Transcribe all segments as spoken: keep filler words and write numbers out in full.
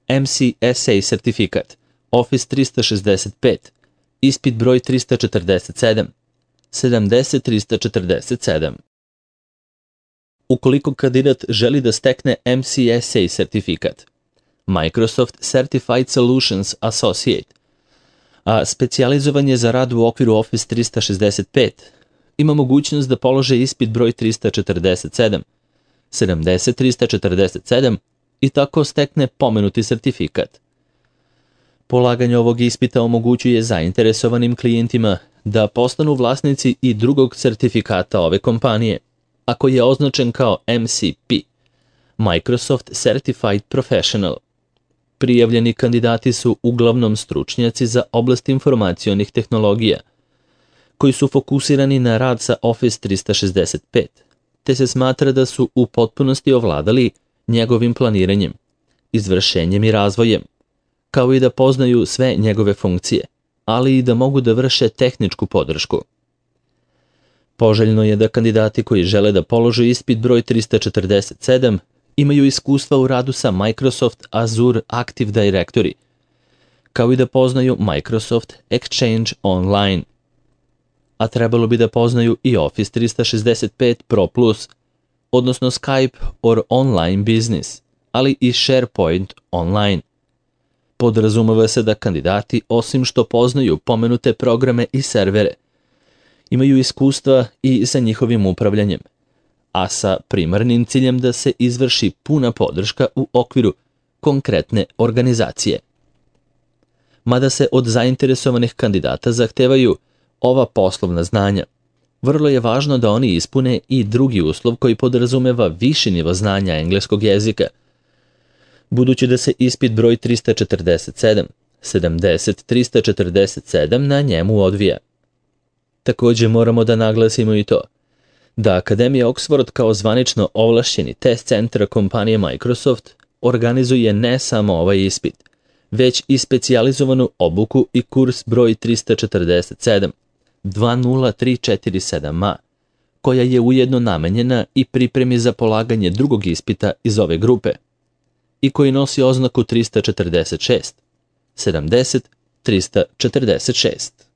M C S A sertifikat, Office trista šezdeset pet, ispit broj trista četrdeset sedam, sedamdeset trista četrdeset sedam. Ukoliko kandidat želi da stekne M C S A sertifikat, Microsoft Certified Solutions Associate, a specijalizovan je za rad u okviru Office trista šezdeset pet, ima mogućnost da polože ispit broj trista četrdeset sedam, sedamdeset trista četrdeset sedam i tako stekne pomenuti sertifikat. Polaganje ovog ispita omogućuje zainteresovanim klijentima da postanu vlasnici i drugog sertifikata ove kompanije, a koji je označen kao M C P, Microsoft Certified Professional. Prijavljeni kandidati su uglavnom stručnjaci za oblast informacionih tehnologija, koji su fokusirani na rad sa Office trista šezdeset pet, te se smatra da su u potpunosti ovladali njegovim planiranjem, izvršenjem i razvojem, kao i da poznaju sve njegove funkcije, ali i da mogu da vrše tehničku podršku. Poželjno je da kandidati koji žele da polože ispit broj trista četrdeset sedam imaju iskustva u radu sa Microsoft Azure Active Directory, kao i da poznaju Microsoft Exchange Online, a trebalo bi da poznaju i Office trista šezdeset pet Pro Plus, odnosno Skype or Online Business, ali i SharePoint Online. Podrazumeva se da kandidati, osim što poznaju pomenute programe i servere, imaju iskustva i sa njihovim upravljanjem, a sa primarnim ciljem da se izvrši puna podrška u okviru konkretne organizacije. Mada se od zainteresovanih kandidata zahtevaju ova poslovna znanja, vrlo je važno da oni ispune i drugi uslov koji podrazumeva viši nivo znanja engleskog jezika, budući da se ispit broj trista četrdeset sedam, sedamdeset trista četrdeset sedam na njemu odvija. Također moramo da naglasimo i to da Akademija Oxford kao zvanično ovlašćeni test centar kompanije Microsoft organizuje ne samo ovaj ispit, već i specijalizovanu obuku i kurs broj trista četrdeset sedam, dva nula tri četiri sedam A, koja je ujedno namenjena i pripremi za polaganje drugog ispita iz ove grupe i koji nosi oznaku trista četrdeset šest, sedamdeset trista četrdeset šest.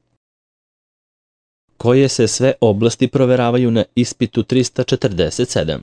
Koje se sve oblasti proveravaju na ispitu trista četrdeset sedam?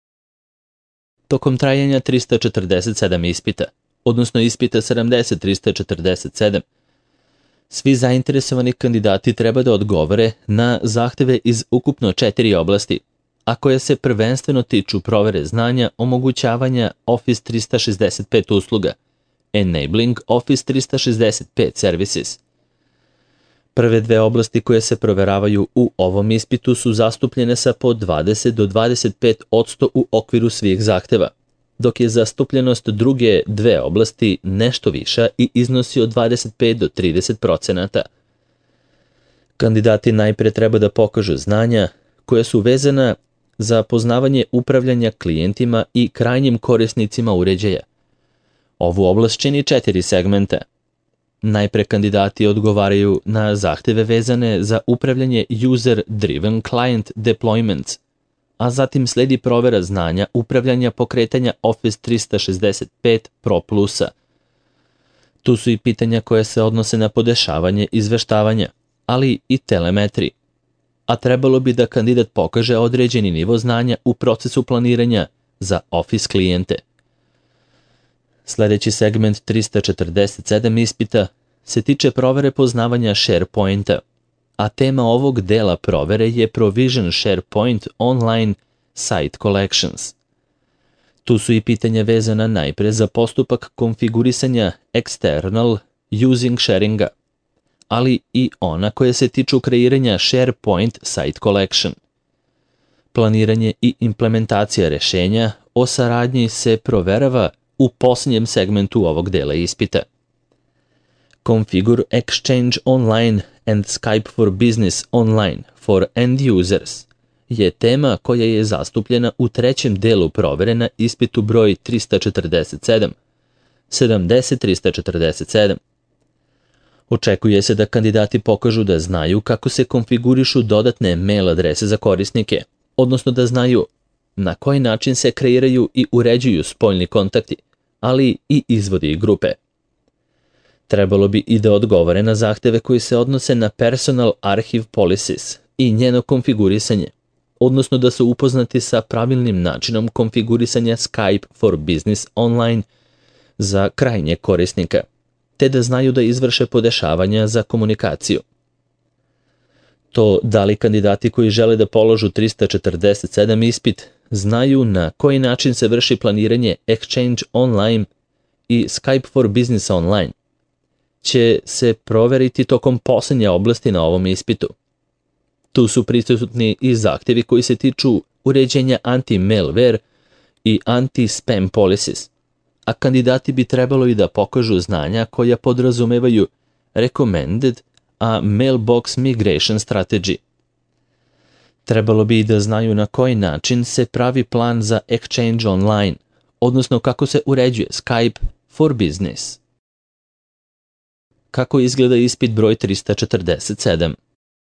Tokom trajanja trista četrdeset sedam ispita, odnosno ispita sedamdeset trista četrdeset sedam, svi zainteresovani kandidati treba da odgovore na zahteve iz ukupno četiri oblasti, a koje se prvenstveno tiču provere znanja omogućavanja Office trista šezdeset pet usluga, Enabling Office trista šezdeset pet Services. Prve dve oblasti koje se proveravaju u ovom ispitu su zastupljene sa po dvadeset do dvadeset pet posto u okviru svih zahteva, dok je zastupljenost druge dve oblasti nešto viša i iznosi od dvadeset pet do trideset procenata. Kandidati najpre treba da pokažu znanja koja su vezana za poznavanje upravljanja klijentima i krajnjim korisnicima uređaja. Ovu oblast čini četiri segmenta. Najpre kandidati odgovaraju na zahteve vezane za upravljanje User-Driven Client Deployments, a zatim sledi provera znanja upravljanja pokretanja Office trista šezdeset pet Pro Plusa. Tu su i pitanja koje se odnose na podešavanje izveštavanja, ali i telemetriji, a trebalo bi da kandidat pokaže određeni nivo znanja u procesu planiranja za Office klijente. Sljedeći segment trista četrdeset sedam ispita se tiče provere poznavanja SharePointa, a tema ovog dela provere je Provision SharePoint Online Site Collections. Tu su i pitanja vezana najpre za postupak konfigurisanja External Using Sharinga, ali i ona koje se tiču kreiranja SharePoint Site Collection. Planiranje i implementacija rešenja o saradnji se proverava u posljednjem segmentu ovog dela ispita. Configure Exchange Online and Skype for Business Online for End Users je tema koja je zastupljena u trećem delu provere na ispitu broj trista četrdeset sedam, sedamdeset trista četrdeset sedam. Očekuje se da kandidati pokažu da znaju kako se konfigurišu dodatne mail adrese za korisnike, odnosno da znaju na koji način se kreiraju i uređuju spoljni kontakti, ali i izvodi grupe. Trebalo bi i da odgovore na zahteve koji se odnose na Personal Archive Policies i njeno konfigurisanje, odnosno da su upoznati sa pravilnim načinom konfigurisanja Skype for Business Online za krajnje korisnika, te da znaju da izvrše podešavanja za komunikaciju. To da li kandidati koji žele da položu trista četrdeset sedam ispit znaju na koji način se vrši planiranje Exchange Online i Skype for Business Online će se proveriti tokom poslednje oblasti na ovom ispitu. Tu su prisutni i zahtevi koji se tiču uređenja anti-malware i anti-spam policies, a kandidati bi trebalo i da pokažu znanja koja podrazumevaju recommended a mailbox migration strategy. Trebalo bi i da znaju na koji način se pravi plan za Exchange Online, odnosno kako se uređuje Skype for Business. Kako izgleda ispit broj trista četrdeset sedam?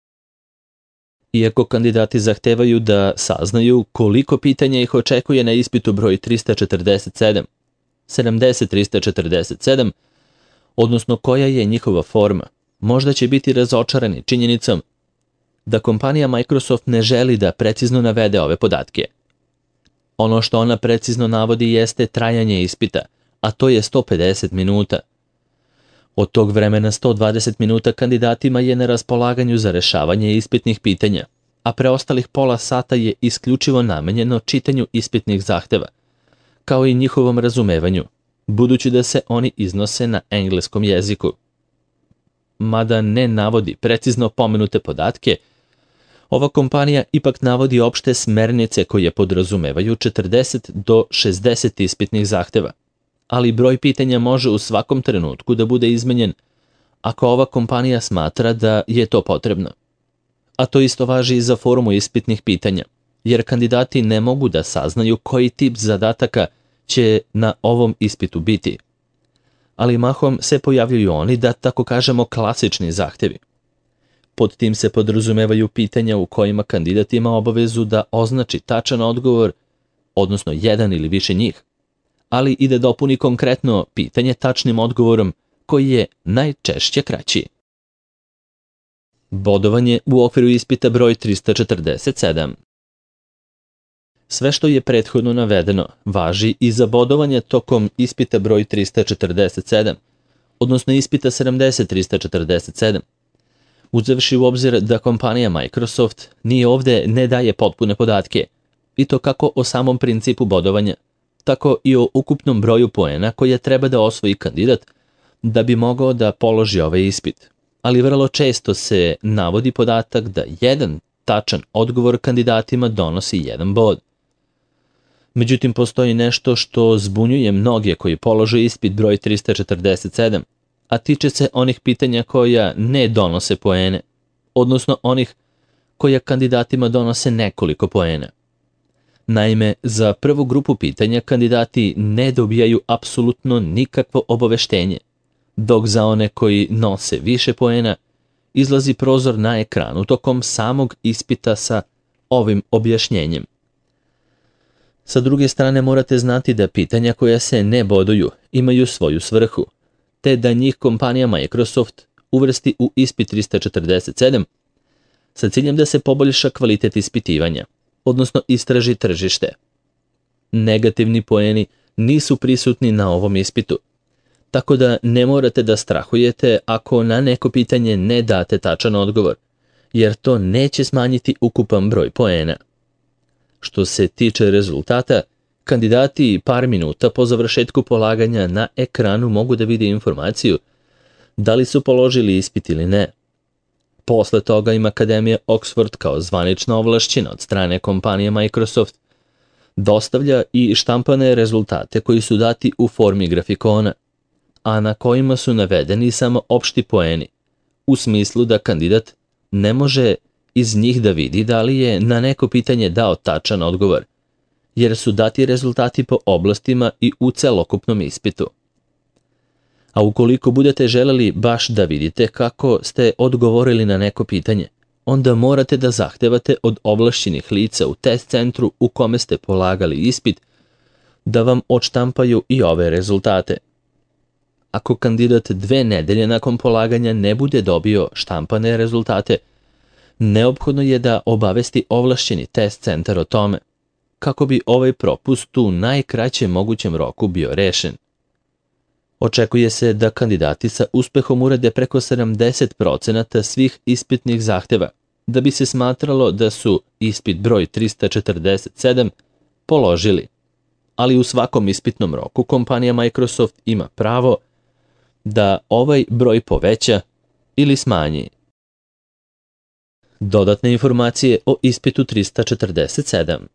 Iako kandidati zahtevaju da saznaju koliko pitanja ih očekuje na ispitu broj trista četrdeset sedam, sedamdeset trista četrdeset sedam, odnosno koja je njihova forma, možda će biti razočarani činjenicom da kompanija Microsoft ne želi da precizno navede ove podatke. Ono što ona precizno navodi jeste trajanje ispita, a to je sto pedeset minuta. Od tog vremena sto dvadeset minuta kandidatima je na raspolaganju za rešavanje ispitnih pitanja, a preostalih pola sata je isključivo namenjeno čitanju ispitnih zahteva, kao i njihovom razumevanju, budući da se oni iznose na engleskom jeziku. Mada ne navodi precizno pomenute podatke, ova kompanija ipak navodi opšte smernice koje podrazumevaju četrdeset do šezdeset ispitnih zahteva, ali broj pitanja može u svakom trenutku da bude izmenjen ako ova kompanija smatra da je to potrebno. A to isto važi i za formu ispitnih pitanja, jer kandidati ne mogu da saznaju koji tip zadataka će na ovom ispitu biti. Ali mahom se pojavljuju oni, da tako kažemo, klasični zahtevi. Pod tim se podrazumevaju pitanja u kojima kandidat ima obavezu da označi tačan odgovor, odnosno jedan ili više njih, ali i da dopuni konkretno pitanje tačnim odgovorom koji je najčešće kraći. Bodovanje u okviru ispita broj trista četrdeset sedam. Sve što je prethodno navedeno važi i za bodovanje tokom ispita broj trista četrdeset sedam, odnosno ispita sedamdeset trista četrdeset sedam. Uzevši u obzir da kompanija Microsoft ni ovde ne daje potpune podatke, i to kako o samom principu bodovanja, tako i o ukupnom broju poena koje treba da osvoji kandidat da bi mogao da položi ovaj ispit. Ali vrlo često se navodi podatak da jedan tačan odgovor kandidatima donosi jedan bod. Međutim, postoji nešto što zbunjuje mnoge koji polože ispit broj trista četrdeset sedam, a tiče se onih pitanja koja ne donose poene, odnosno onih koja kandidatima donose nekoliko poena. Naime, za prvu grupu pitanja kandidati ne dobijaju apsolutno nikakvo obaveštenje, dok za one koji nose više poena izlazi prozor na ekranu tokom samog ispita sa ovim objašnjenjem. Sa druge strane, morate znati da pitanja koja se ne boduju imaju svoju svrhu, te da njih kompanija Microsoft uvrsti u ispit trista četrdeset sedam sa ciljem da se poboljša kvalitet ispitivanja, odnosno istraži tržište. Negativni poeni nisu prisutni na ovom ispitu, tako da ne morate da strahujete ako na neko pitanje ne date tačan odgovor, jer to neće smanjiti ukupan broj poena. Što se tiče rezultata, kandidati par minuta po završetku polaganja na ekranu mogu da vide informaciju da li su položili ispit ili ne. Posle toga im Akademija Oxford kao zvanična ovlašćena od strane kompanije Microsoft dostavlja i štampane rezultate koji su dati u formi grafikona, a na kojima su navedeni samo opšti poeni, u smislu da kandidat ne može iz njih da vidi da li je na neko pitanje dao tačan odgovor, jer su dati rezultati po oblastima i u celokupnom ispitu. A ukoliko budete želeli baš da vidite kako ste odgovorili na neko pitanje, onda morate da zahtevate od ovlašćenih lica u test centru u kome ste polagali ispit da vam odštampaju i ove rezultate. Ako kandidat dve nedelje nakon polaganja ne bude dobio štampane rezultate, neophodno je da obavesti ovlašćeni test centar o tome, kako bi ovaj propust u najkraćem mogućem roku bio rešen. Očekuje se da kandidati sa uspehom urade preko sedamdeset procenata svih ispitnih zahteva, da bi se smatralo da su ispit broj trista četrdeset sedam položili, ali u svakom ispitnom roku kompanija Microsoft ima pravo da ovaj broj poveća ili smanji. Dodatne informacije o ispitu trista četrdeset sedam.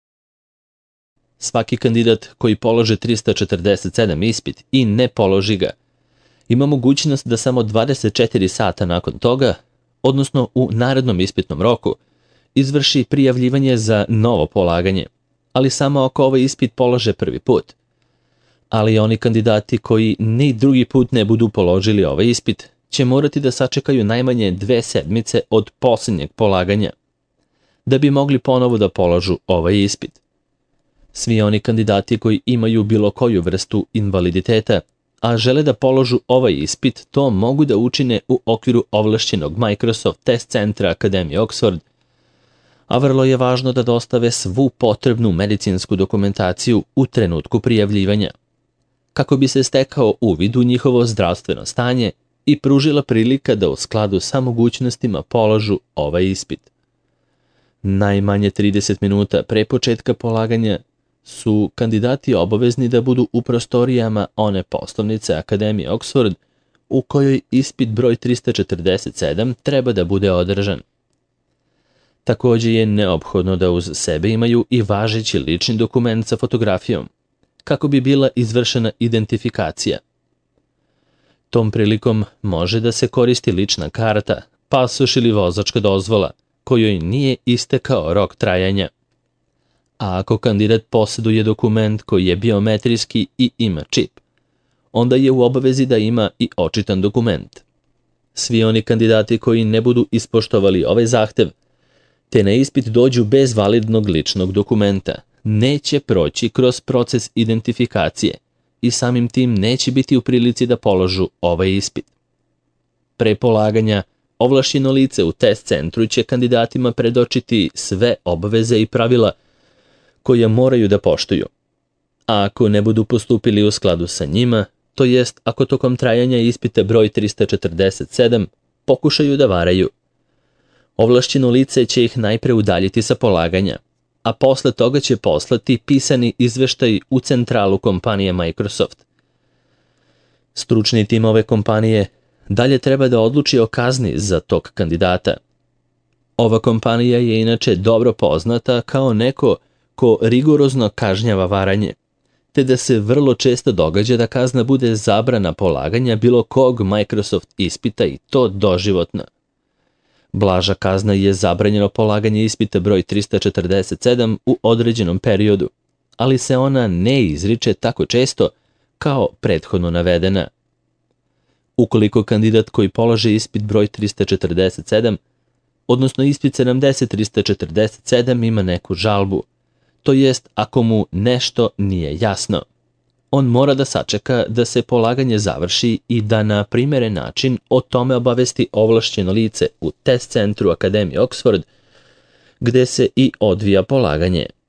Svaki kandidat koji položi trista četrdeset sedam ispit i ne položi ga, ima mogućnost da samo dvadeset četiri sata nakon toga, odnosno u narednom ispitnom roku, izvrši prijavljivanje za novo polaganje, ali samo ako ovaj ispit polože prvi put. Ali oni kandidati koji ni drugi put ne budu položili ovaj ispit, će morati da sačekaju najmanje dve sedmice od posljednjeg polaganja, da bi mogli ponovo da položu ovaj ispit. Svi oni kandidati koji imaju bilo koju vrstu invaliditeta, a žele da položu ovaj ispit, to mogu da učine u okviru ovlašćenog Microsoft Test Centra Akademije Oxford, a vrlo je važno da dostave svu potrebnu medicinsku dokumentaciju u trenutku prijavljivanja, kako bi se stekao uvid u njihovo zdravstveno stanje i pružila prilika da u skladu sa mogućnostima položu ovaj ispit. Najmanje trideset minuta pre početka polaganja su kandidati obavezni da budu u prostorijama one poslovnice Akademije Oxford u kojoj ispit broj trista četrdeset sedam treba da bude održan. Također je neophodno da uz sebe imaju i važeći lični dokument sa fotografijom, kako bi bila izvršena identifikacija. Tom prilikom može da se koristi lična karta, pasoš ili vozačka dozvola, kojoj nije istekao rok trajanja. A ako kandidat posjeduje dokument koji je biometrijski i ima čip, onda je u obavezi da ima i očitan dokument. Svi oni kandidati koji ne budu ispoštovali ovaj zahtev, te na ispit dođu bez validnog ličnog dokumenta, neće proći kroz proces identifikacije i samim tim neće biti u prilici da položu ovaj ispit. Pre polaganja, ovlašćeno lice u test centru će kandidatima predočiti sve obaveze i pravila koje moraju da poštuju. A ako ne budu postupili u skladu sa njima, to jest ako tokom trajanja ispita broj trista četrdeset sedam pokušaju da varaju, ovlašćeno lice će ih najpre udaljiti sa polaganja, a posle toga će poslati pisani izveštaj u centralu kompanije Microsoft. Stručni tim ove kompanije dalje treba da odluči o kazni za tog kandidata. Ova kompanija je inače dobro poznata kao neko ko rigorozno kažnjava varanje, te da se vrlo često događa da kazna bude zabrana polaganja bilo kog Microsoft ispita i to doživotna. Blaža kazna je zabranjeno polaganje ispita broj trista četrdeset sedam u određenom periodu, ali se ona ne izriče tako često kao prethodno navedena. Ukoliko kandidat koji položi ispit broj trista četrdeset sedam, odnosno ispit sedamdeset trista četrdeset sedam ima neku žalbu, to jest ako mu nešto nije jasno, on mora da sačeka da se polaganje završi i da na primeren način o tome obavesti ovlašćeno lice u test centru Akademije Oxford, gde se i odvija polaganje.